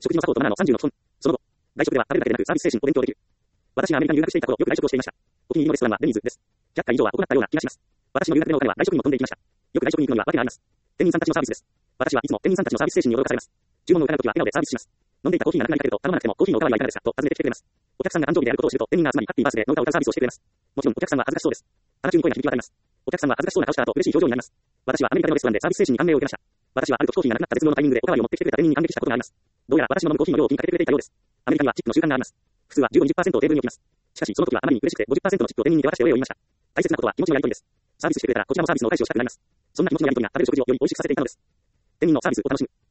食事の砂糖とマナーの30の基本。その後、外食では食べるだけでなくサービス精神を勉強できる。私がアメリカに留学していた頃、よく外食をしていました。お気に入りのレストランはデニーズです。100回以上は行ったような気がします。私の留学でのお金は外食にも飛んでいきました。よく外食に行くのには訳があります。店員さんたちのサービスです。私はいつも店員さんたちのサービス精神に驚かされます。注文の伺うときは笑顔でサービスします。飲んでいたコーヒーがなくなりかけると頼まなくてもコーヒーのおかわりはいかがですかと尋ねてきてくれます。お客さんが誕生日であることを知ると店員が集まりハッピーバースデーの歌を歌うサービスをしてくれます。もちろんお客さんは恥ずかしそうです。鼻中に声が響き渡ります。お客さんは恥ずかしそうな顔した後嬉しい表情になります。私はアメリカのレストランでサービス精神に感銘を受けました。私はある時コーヒーがなくなった絶妙のタイミングでおかわりを持ってきてくれた店員に感激したことがあります。どうやら私の飲むコーヒーの量を気にかけてくれていたようです。アメリカにはチップの習慣があります。普通は15、20%をテーブルに置きます。しかしその時はあまりに嬉しくて50%のチップを店員に手渡してお礼を言いました。大切なことは気持ちのやり取りです。サービスしてくれたらこちらもサービスのお返しをしたくなります。そんな気持ちのやり取りが食べる食事をより美味しくさせていたのです。店員のサービスを楽しむ。